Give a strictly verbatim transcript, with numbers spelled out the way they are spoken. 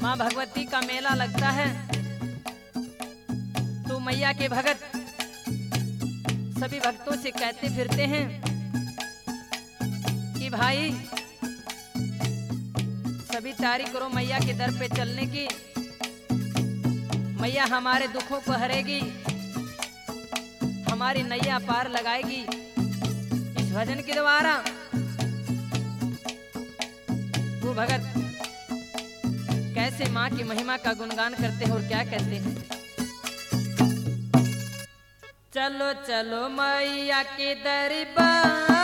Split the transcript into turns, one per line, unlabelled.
माँ भगवती का मेला लगता है तो मैया के भगत सभी भक्तों से कहते फिरते हैं कि भाई सभी तैयारी करो मैया के दर पे चलने की। मैया हमारे दुखों को हरेगी, हमारी नैया पार लगाएगी। इस भजन के द्वारा वो भगत कैसे माँ की महिमा का गुणगान करते हैं और क्या कहते हैं। चलो चलो मैया के दरबार